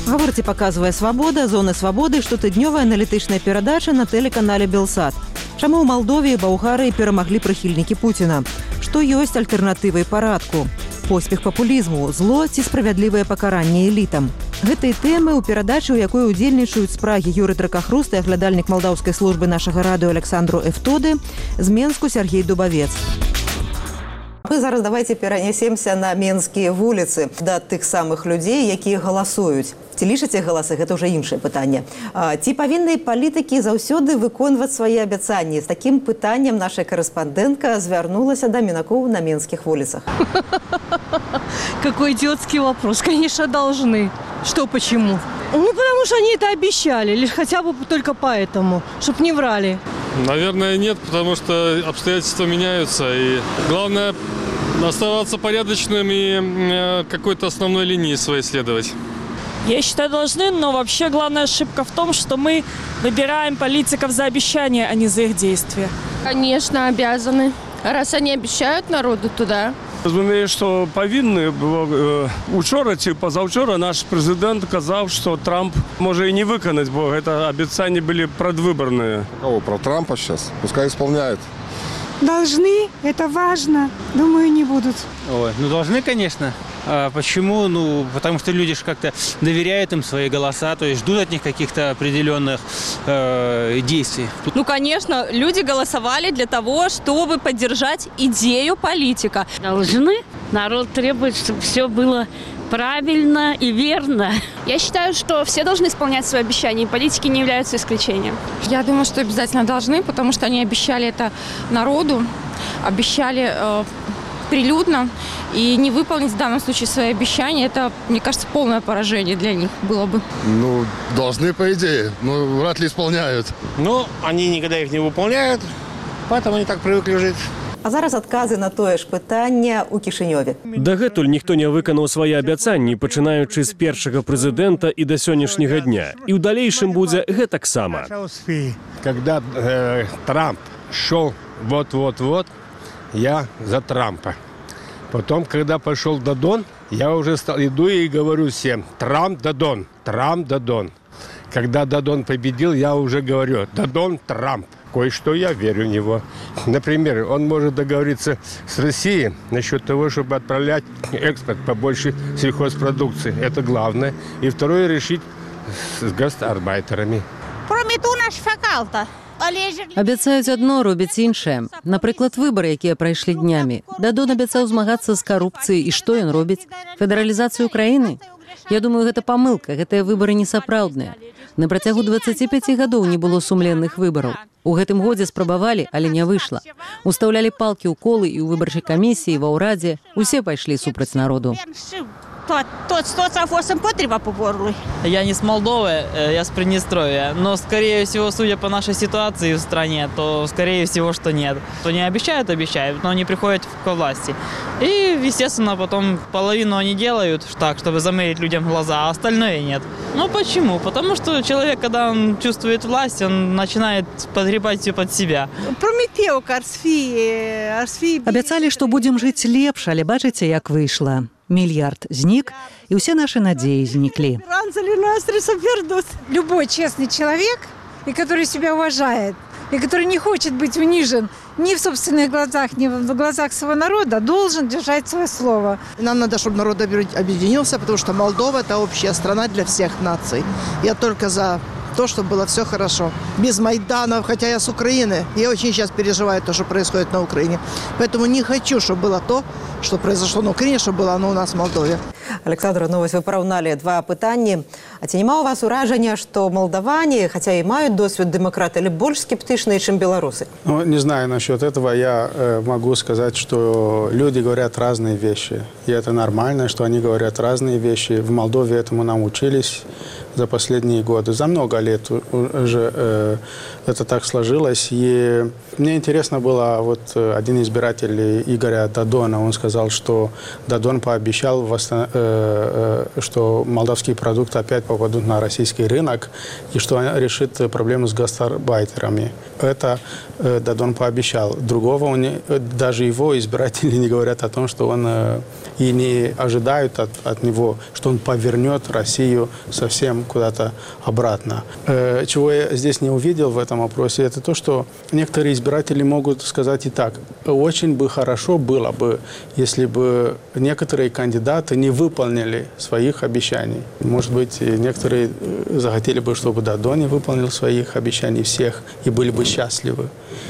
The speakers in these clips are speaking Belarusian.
Гаворыць і паказвае «Свабода», «Зоны свабоды», штотыднёвая аналітычная перадача на тэлеканале «Белсат». Чаму ў Малдове і Баўгарыі перамаглі прыхільнікі Пуціна? Што ёсць альтэрнатывай парадку? Поспех папулізму, зло ці справядлівае пакаранне элітам? Гэтай тэмы ў перадачы, у якой удзельнічаюць з Прагі Юрый Дракахруст і аглядальнік малдаўскай службы нашага радыё Александру Эфтоды, з Менску Сергей Дубавец. Мы зараз давайте перанесемся на менскія вуліцы да тых самых людзей, якія галасуюць. Ці лічыце галасы, гэта ўжо іншае пытанне. Ці павінны палітыкі заўсёды выконваць свае абяцанні? З такім пытаннем наша корэспандэнтка звярнулася да мінакоў на менскіх вуліцах. Какой идиотский вопрос. Конечно, должны. Что, почему? Ну, потому что они это обещали. Лишь хотя бы только поэтому. Чтоб не врали. Наверное, нет, потому что обстоятельства меняются. И главное оставаться порядочным и какой-то основной линии своей следовать. Я считаю, должны, но вообще главная ошибка в том, что мы выбираем политиков за обещания, а не за их действия. Конечно, обязаны. Раз они обещают народу туда. Розумію, що повинні, бо вчора чи позавчора наш президент казав, що Трамп може і не виконати, бо це обіцяння були предвиборні. Про Трампа зараз? Пускай исполняет. Должны, это важно. Думаю, не будут. Ой, ну должны, конечно. Почему? Ну, потому что люди же как-то доверяют им свои голоса, то есть ждут от них каких-то определенных действий. Ну, конечно, люди голосовали для того, чтобы поддержать идею политика. Должны. Народ требует, чтобы все было правильно и верно. Я считаю, что все должны исполнять свои обещания, и политики не являются исключением. Я думаю, что обязательно должны, потому что они обещали это народу, обещали прилюдно, и не выполнить в данном случае свои обещания, это, мне кажется, полное поражение для них было бы. Ну, должны, по идее, но вряд ли исполняют. Но они никогда их не выполняют, поэтому они так привыкли жить. А зараз адказы на тое ж пытанне ў Кішынёве. Дагэтуль ніхто не выканаў свае абяцанні, пачынаючы з першага прэзідэнта і да сённяшняга дня. І ў далейшым будзе гэтаксама. Когда Трамп шел вот-вот-вот, я за Трампа. Потом, когда пошел Дадон, я уже иду и говорю всем: Трамп, Дадон, Трамп, Дадон. Когда Дадон победил, я уже говорю: Дадон, Трамп. Кое-что я верю в него. Например, он может договориться с Россией насчет того, чтобы отправлять экспорт побольше сельхозпродукции. Это главное. И второе, решить с гастарбайтерами. Абяцаюць адно, робяць іншае. Напрыклад, выбары, якія прайшлі днямі. Дадон абяцаў змагацца з карупцыяй. І што ён робіць? Федэралізацыю краіны? Я думаю, гэта памылка, гэтыя выбары несапраўдныя. На працягу 25 гадоў не было сумленных выбараў. У гэтым годзе спрабавалі, але не выйшла. Устаўлялі палкі ў колы і ў выбарчай камісіі, ва ўрадзе. Усе пайшлі супраць народу. Я не с Молдовы, я с Приднестровья. Но, скорее всего, судя по нашей ситуации в стране, то, скорее всего, что нет. То не обещают, но не приходят к власти. И, естественно, потом половину они делают так, чтобы замылить людям глаза, а остальное нет. Ну, почему? Потому что человек, когда он чувствует власть, он начинает подгребать все под себя. Абяцалі, што будзем жыць лепш, але бачыце, як выйшла. Мільярд знік, и все наши надеи зникли. Любой честный человек, и который себя уважает, и который не хочет быть унижен ни в собственных глазах, ни в глазах своего народа, должен держать свое слово. Нам надо, чтобы народ объединился, потому что Молдова – это общая страна для всех наций. Я только за то, чтобы было все хорошо. Без Майданов, хотя я с Украины, я очень сейчас переживаю то, что происходит на Украине. Поэтому не хочу, чтобы было то, что произошло на Украине, чтобы было оно у нас в Молдове. Александр, ну вось вы параўналі два пытанні. А ці няма у вас уражання, што молдаване, хотя и маюць досвед дэмакраты, але больш скептычныя, чым белорусы? Ну, не знаю насчет этого. Я могу сказать, что люди говорят разные вещи. И это нормально, что они говорят разные вещи. В Молдове этому научились за последние годы. За много лет уже это так сложилось. И мне интересно было, вот один избиратель Игоря Дадона, он сказал, что Дадон пообещал, что молдавский продукт опять попадут на российский рынок, и что он решит проблему с гастарбайтерами. Это Дадон пообещал. Другого даже его избиратели не говорят о том, что он и не ожидают от него, что он повернет Россию совсем куда-то обратно. Чего я здесь не увидел в этом опросе, это то, что некоторые избиратели могут сказать и так: очень бы хорошо было бы, если бы некоторые кандидаты не выполнили своих обещаний. Может быть, некоторые захотели бы, чтобы Дадон не выполнил своих обещаний всех и были бы счастливы.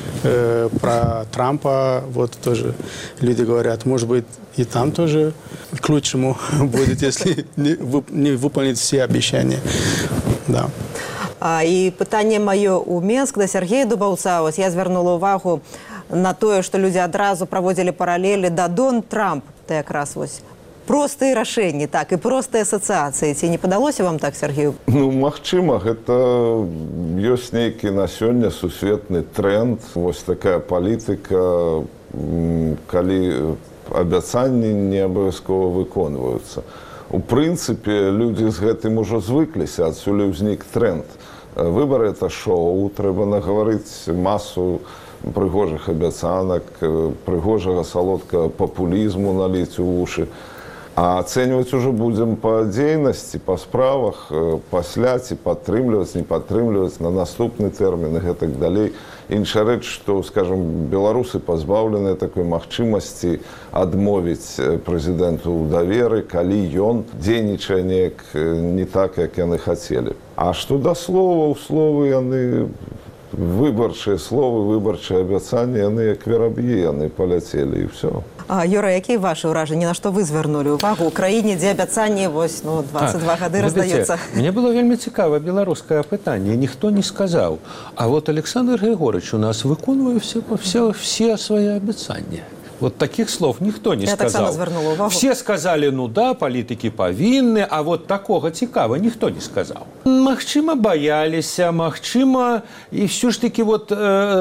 Про Трампа вот тоже люди говорят, может быть, и там тоже к лучшему будет, если не выполнить все обещания. Да. І пытанне маё ў Менск да Сергея Дубаўца. Вось я звярнула ўвагу на тое, што людзі адразу праводзілі паралелі Дадон, Трамп. Ты якраз вось простыя рашэнні, так, і простыя асацыяцыі. Ці не падалося вам так, Сергею? Ну, магчыма, гэта ёсць нейкі на сёння сусветны тренд. Вось такая палітыка, калі абяцанні не абавязкова выконваюцца. У прынцыпе, людзі з гэтым ужо звыкліся, адсюль узнік тренд. Выбары – это шоу, трэба нагаварыць масу прыгожых абяцанак, прыгожага салодкага папулізму наліць у вушы. А ацэньваць ужо будзем па дзейнасці, па справах, пасля ці падтрымліваць, не падтрымліваць на наступны тэрмін і гэтак далей. Іншая рэч, што, скажам, беларусы пазбаўленыя такой магчымасці адмовіць прэзідэнту ў даверы, калі ён дзейнічае неяк не так, як яны хацелі. А што да словаў, словы яны выбарчыя словы, выбарчыя абяцанні, яны як вераб'і, яны паляцелі і ўсё. Юра, якія вашы ўражанні, на што вы звярнулі ўвагу ў краіне, дзе абяцанні вось, 22 гады раздаюцца? Мне было вельмі цікава беларускае пытанне, ніхто не сказаў. А вот Александр Григорьевич у нас выконвае все свои абяцанні. Вот таких слов никто не сказал. Все сказали, ну да, политики повинны, а вот такого цікава никто не сказал. Магчыма, боялися, магчыма, и все ж таки вот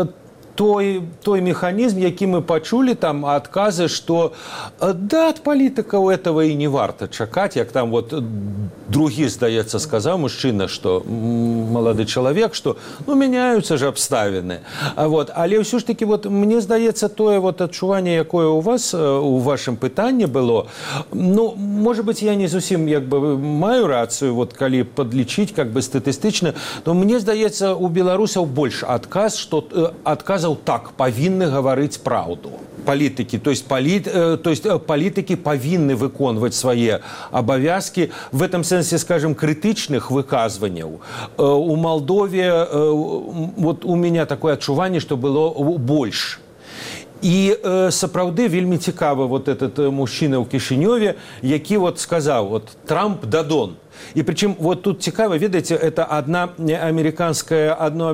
той механизм, які мы пачулі, там адказы, што да, ад палітыкаў этого і не варта чакаць, як там вот другі, здаецца, сказаў мужчына, што малады чалавек, што ну, мяняюцца ж абставіны. Вот. Але ўсё ж таки вот, мне здаецца, тое вот адчуванне, якое у вас у вашым пытанні было, ну, может быть, я не зусім як бы маю рацыю, вот калі падлічыць как бы статыстычна, то мне здаецца, у беларусаў больш адказ, што адказаў так, павінны гаварыць праўду. Палітыкі, то есть палітыкі павінны выконваць свае абавязкі. В этом сэнсе, скажем, крытычных выказванняў. У Молдове вот у меня такое адчуванне, што было больш. І сапраўды вельмі цікавы вот этот мужчына ў Кішынёве, які вот сказаў, вот Трамп Дадон. И причем вот тут цікаво, ведаете, это одно американское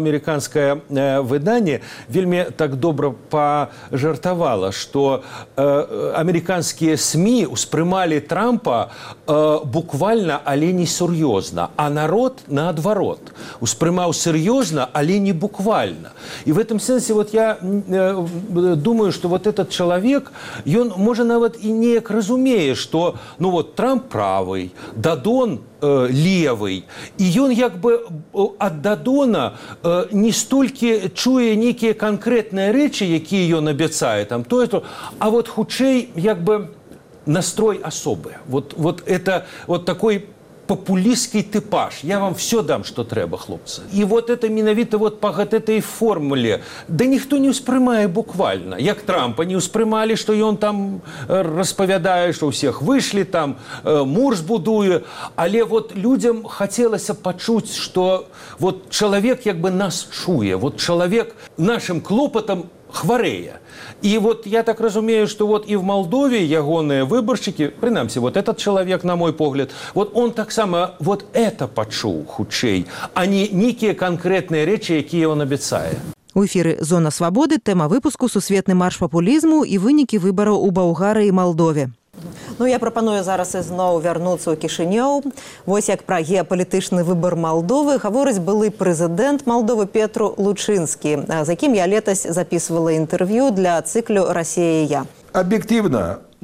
выдание вельми так добро пожартовало, что американские СМИ успрымали Трампа буквально, але не серьезно, а народ наадварот успрымаў серьезно, але не буквально. И в этом смысле вот я думаю, что вот этот человек, он, может, нават и неяк разумее, что ну вот Трамп правый, Дадон левый. И он як бы от Дадона не столькі чуе некие конкретные речи, якія ён абяцае, там, а вот хутчэй як бы настрой особый. Вот это вот такой популистский типаж. Я вам все дам, что трэба, хлопцы. И вот это менавіта вот по этой формуле. Да никто не успрымае буквально. Як Трампа не успрымали, что он там распавядае, что у всех вышли, там мур збудуе. Але вот людям хотелось пачуць, что вот человек як бы нас чуе. Вот человек нашим клопотом хварэе. И вот я так разумею, что вот и в Молдове ягоныя выборщики, прынамсі, вот этот человек, на мой погляд, вот он таксама вот это пачуў хутчэй, а не некие конкретные речи, якія он абяцае. У эфіры «Зона свабоды», тэма выпуску «Сусветны марш папулізму» і вынікі выбараў у Балгарыі і Малдове. Ну, я прапаную зараз ізноў вярнуцца ў Кішынёў. Вось як пра геапалітычны выбар Малдовы гаворыць былы прэзідэнт Малдовы Петру Лучынскі, з якім я летась записывала інтэрв'ю для цыклю «Россия и я». Объективно,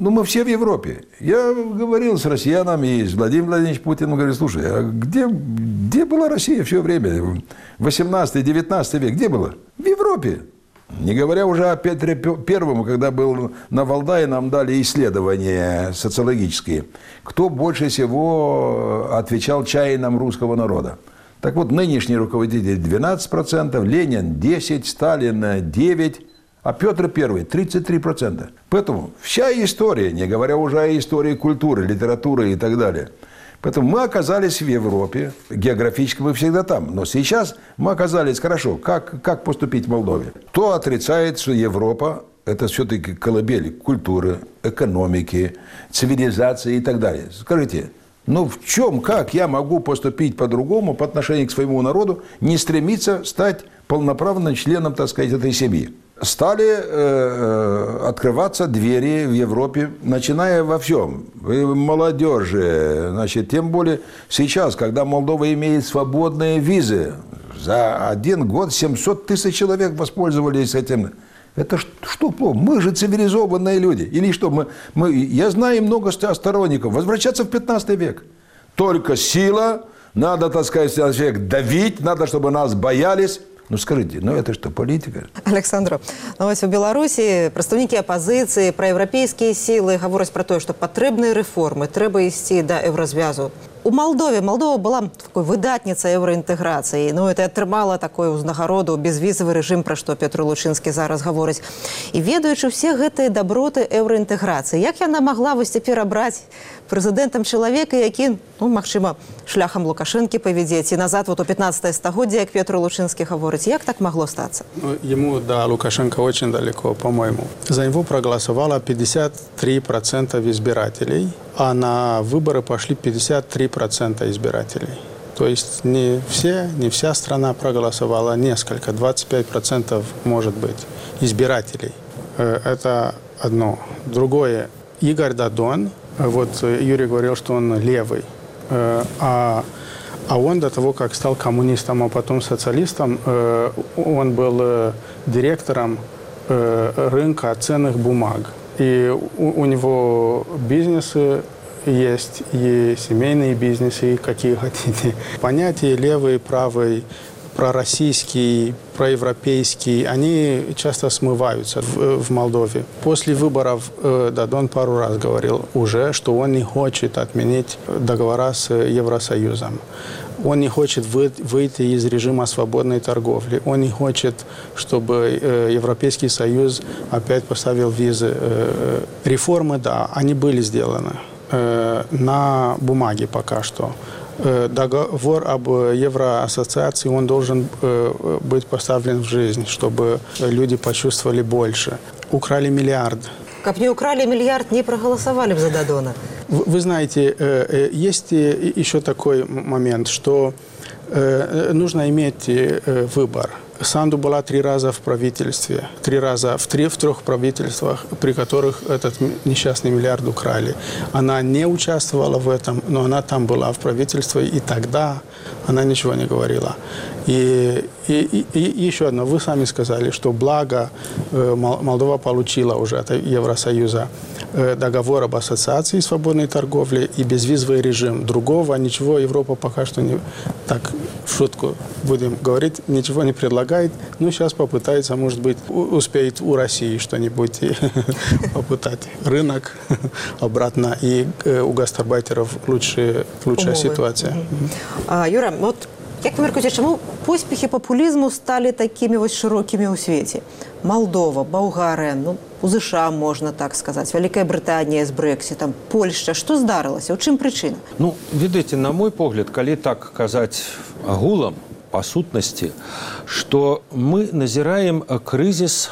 Ну, мы все в Европе. Я говорил с россиянами, и с Владимиром Владимировичем Путиным, говорю, слушай, а где была Россия все время? 18-19 век, где была? В Европе. Не говоря уже о Петре Первом, когда был на Валдае, нам дали исследования социологические. Кто больше всего отвечал чаянам русского народа? Так вот, нынешний руководитель 12%, Ленин 10%, Сталин 9%, а Петр I 33%. Поэтому вся история, не говоря уже о истории культуры, литературы и так далее. Поэтому мы оказались в Европе, географически мы всегда там. Но сейчас мы оказались, хорошо, как поступить в Молдове? Кто отрицает, что Европа – это все-таки колыбель культуры, экономики, цивилизации и так далее? Скажите, ну в чем, как я могу поступить по-другому по отношению к своему народу, не стремиться стать полноправным членом, так сказать, этой семьи? Стали открываться двери в Европе, начиная во всем. В молодежи, значит, тем более сейчас, когда Молдова имеет свободные визы. За 1 год 700 тысяч человек воспользовались этим. Это что плохо? Мы же цивилизованные люди. Или что? Я знаю много сторонников. Возвращаться в 15 век. Только сила, надо, так сказать, человек давить, надо, чтобы нас боялись. Ну скажите, ну это что, политика? Александр, ну ось у Беларусі представники опозиції, проєвропейські сили говорять про те, що потрібні реформи, треба йти до єврозв'язу. У Молдова была такой выдатницей евроинтеграции. Ну, это атрымала такую узнагароду, безвизовый режим, про что Петр Лучинский зараз говорить. И ведаючи все гэтые доброты евроинтеграции, як яна могла вось цяпер абраць прэзідэнтам чалавека, які, ну, магчыма, шляхам Лукашэнкі павядзець, і назад вот у 15-е стагоддзе, як Петр Лучинский говорит, як так могло статься? Ну, ему до Лукашенко очень далеко, по-моему. За него проголосовало 53% избирателей, а на выборы пошли 53% избирателей. То есть не вся страна проголосовала, несколько, 25% может быть избирателей. Это одно. Другое, Игорь Дадон, вот Юрий говорил, что он левый, а он до того, как стал коммунистом, а потом социалистом, он был директором рынка ценных бумаг. И у него бизнесы есть, и семейные бизнесы, и какие хотите. Понятия левый, правый, пророссийский, проевропейский, они часто смываются в Молдове. После выборов Дадон пару раз говорил уже, что он не хочет отменить договора с Евросоюзом. Он не хочет выйти из режима свободной торговли. Он не хочет, чтобы Европейский Союз опять поставил визы. Реформы, да, они были сделаны на бумаге пока что. Договор об Евроассоциации, он должен быть поставлен в жизнь, чтобы люди почувствовали больше. Украли миллиард. Как не украли миллиард, не проголосовали бы за Дадона. Вы знаете, есть еще такой момент, что нужно иметь выбор. Санду была 3 раза в правительстве, 3 раза в 3 правительствах, при которых этот несчастный миллиард украли. Она не участвовала в этом, но она там была в правительстве, и тогда она ничего не говорила. И еще одно, вы сами сказали, что благо Молдова получила уже от Евросоюза договор об ассоциации свободной торговли и безвизовый режим. Другого ничего Европа пока что не, так в шутку будем говорить, ничего не предлагает. Ну, сейчас попытается, может быть, успеет у России что-нибудь попытать. Рынок обратно, и у гастарбайтеров лучшая ситуация. Юра, вот як ви міркуєте, чому поспіхи популізму стали такими ось широкими у світі? Молдова, Болгарія, ну, у США, можна так сказати, Велика Британія з Брекситом, Польща. Що здарилося? У чим причина? Ну, видите, на мой погляд, коли так казать агулам, по сутности, что мы назираем кризис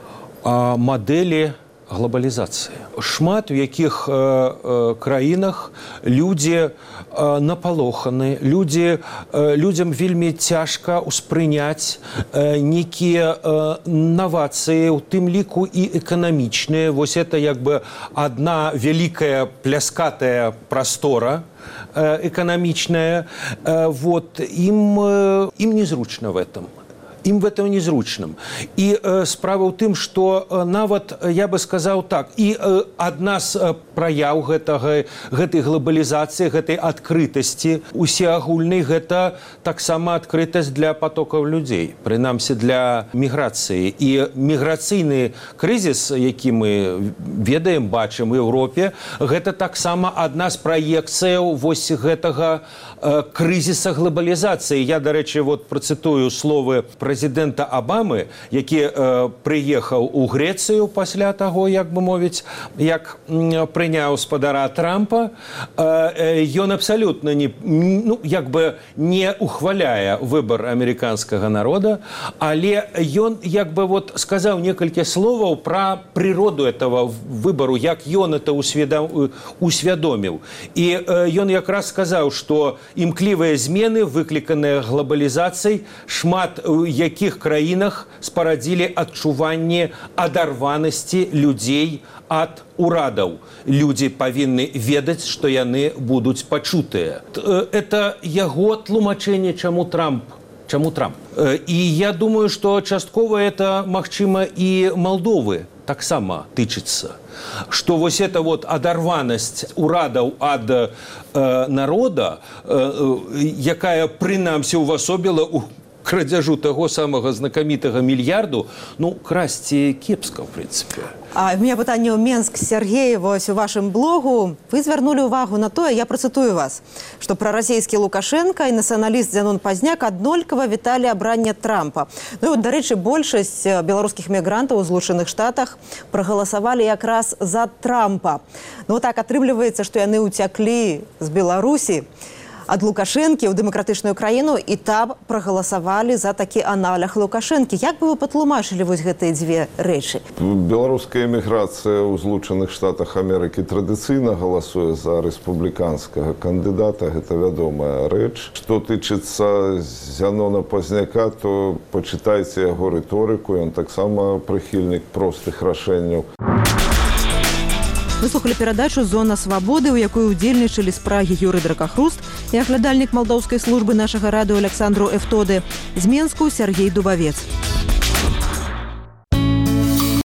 модели глобалізації. Шмат у яких країнах люди напалохані, людям вельмі цяжка успрыняць некія новацыі, у тым ліку і эканамічныя. Вось это як бы одна вялікая пляскатая прастора экономичная, вот, им незручно в этом. им в этом незручным. И справа ў тым, что нават, я бы сказал так, и одна з праяў гэтай глобализации, гэтай открытости усеагульнай, гэта таксама открытость для потоков людей, прынамсі для миграции. И миграцыйны кризис, які мы ведаем, бачым у Европе, гэта таксама одна з праекцыяў вось гэтага кризиса глобализации. Я, до речі, вот процитую словы президента Обамы, які приїхав у Грецію після того, як би мовити, як прийняв спадара Трампа. Ён абсолютно не ухваляє вибір американського народу, але ён сказав некалькі словаў про природу этого выбору, як ён это усвядоміў. І ён якраз сказаў, што імклівыя змены, выкліканыя глобалізацыяй, шмат у якіх краінах спарадзілі адчуванне адарванасці людзей ад урадаў. Людзі павінны ведаць, што яны будуць пачутыя. Это яго тлумачэнне, чаму Трамп. И я думаю, что частково это, магчыма, и Молдовы таксама тычыцца. Что вось эта вот адарванасць урадаў ад народа, якая прынамсі увасобіла у крадзяжу таго самага знакамітага мільярду, красці кепска, в прынцыпе. А у меня пытанне ў Менск, Сергей, вось у вашым блогу вы звярнулі ўвагу на тое, я працытую вас, што прарасійскі Лукашенко і нацыяналіст Зянон Пазняк аднолькава віталі абранне Трампа. Ну і, дарэчы, большасць беларускіх мігрантаў у Злучаных Штатах прагаласавалі якраз за Трампа. Ну так атрымліваецца, што яны ўцяклі з Беларусі ад Лукашэнкі ў дэмакратычную краіну і там прагаласавалі за такі аналаг Лукашэнкі. Як бы вы патлумачылі вось гэтыя дзве рэчы? Беларуская эміграцыя ў Злучаных Штатах Амерыкі традыцыйна галасуе за рэспубліканскага кандыдата, гэта вядомая рэч. Што тычыцца Зянона Пазняка, то пачытайце яго рыторыку, ён таксама прыхільнік простых рашэнняў. Вы слухали перадачу «Зона свабоды», у якой удзельнічалі з Прагі Юрый Дракахруст і аглядальнік малдоўскай службы нашага радыё Александру Эфтоды, з Менску Сергей Дубавец.